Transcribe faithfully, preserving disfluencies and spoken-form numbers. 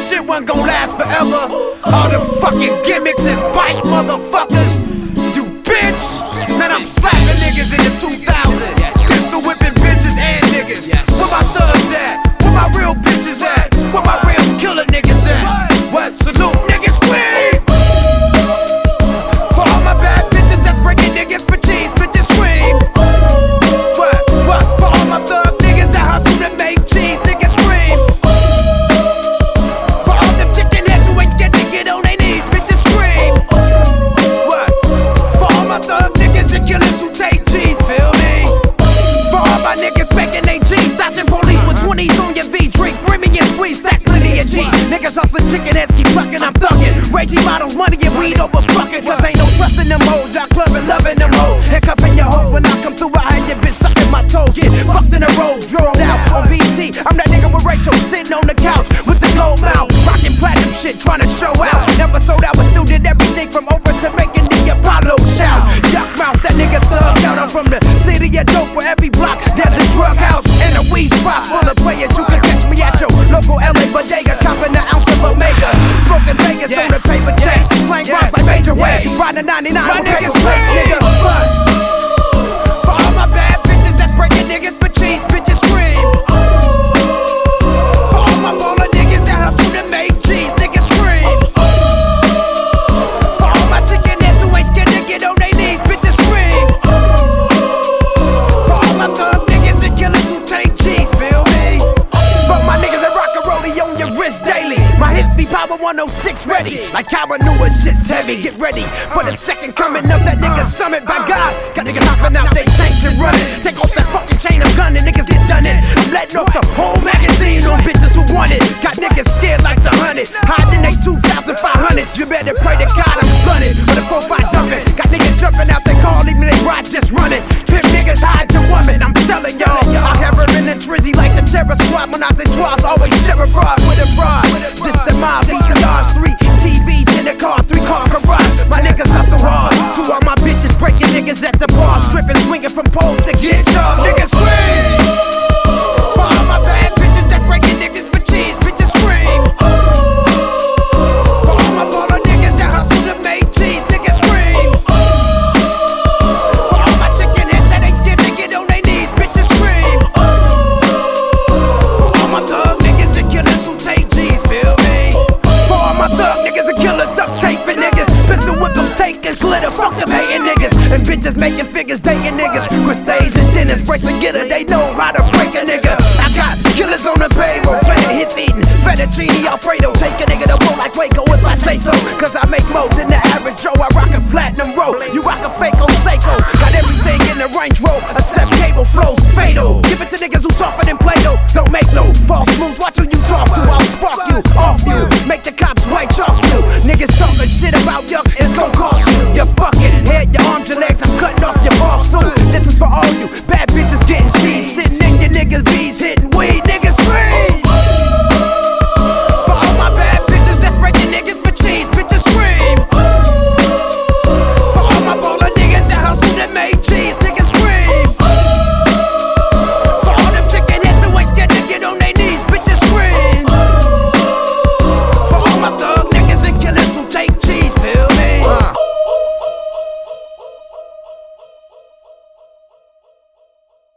shit wasn't gon' last forever. All them fucking gimmicks and bite motherfuckers. You bitch! Man, I'm slapping niggas in the two thousands. Pistol whipping bitches and niggas. Where my thugs at? Where my real bitches at? Where my real killer niggas at? What? Salute niggas, scream! For all my bad bitches that's breaking niggas for cheese, bitches scream! What? What? For all my thug niggas that hustle to make cheese, niggas scream! For all them chicken heads who ain't scared to get on their knees, bitches scream! What? For all my thug niggas and killers who take cheese, feel me? For all my niggas making they cheese, dodging police with twenties on your V, drink Remy and squeeze, stack plenty of G's. Niggas hustling chicken heads, keep fucking, I'm thuggin'. Raging bottles, money and weed over fucking. Cause ain't no trust in them hoes, out clubbing, loving them hoes. Handcuffing your hoe when I come through, I had your bitch sucking my toes. Get fucked in the road, drove out on B T. I'm that nigga with Rachel sitting on the couch with the gold mouth, rocking platinum shit, trying to show out. Never sold out, but still did everything from Oprah to making the Apollo shout. Yuck mouth, that nigga thugged out. I'm from the city of dope, where every block there's a drug house and a weed spot full of players. You can catch me at your local L A bodega, copping an ounce of Omega, smoking Vegas yes. on the paper chase, slang yes. rhymes like Major Way, yes. riding ninety-nine my with niggas scream, nigga. For all my bad bitches that's breaking niggas for cheese, bitches scream. For all my baller niggas that hustle to make cheese, niggas scream. For all my chicken heads who ain't scared to get on their knees, bitches scream. For all my thug niggas and killers who take cheese, feel me? For my niggas that rock a rollie on your wrist daily, my hits be power one oh six ready. Like how I knew a shit's heavy. Get ready for the second coming of that nigga summit. By God, got niggas hopping out they tanks and running. Take off that fucking chain of gun and niggas get done in. I'm letting off the whole magazine on bitches who want it. Got niggas scared like the hundred, hiding they two thousand five hundreds. You better pray to God I'm gunning with a four five dumping. Got niggas jumping out their car, leaving they rides just running. Pimp niggas hide your woman. I'm telling y'all, I have her in the trizzy like the terror squad. When I say twice, always share a broad with a broad. This the mob, V C Rs, three T Vs in the car, three car garage. My niggas hustle hard. To all my bitches breaking niggas at the bar, stripping, swinging from poles to get sharp. Niggas scream. For all my bad bitches that's breaking niggas for cheese, bitches scream. For all my baller niggas that hustle to make cheese, niggas scream. For all my chicken heads that ain't scared to get on their knees, bitches scream. For all my thug niggas and killers who take cheese, feel me? For all my thug niggas and killers, duct taping niggas, pistol whip them, takers, glitter, fuck them hating niggas, and bitches making figures, dating niggas, Crusades and dinners, break the getter, they know how to break a nigga. I got killers on the payroll, playing hits, eating fettuccine Alfredo, take a nigga to war like Waco if I say so, cause I make more than the average Joe. I rock a platinum roll, you rock a fake on Seiko, got everything in the Range Rover except cable,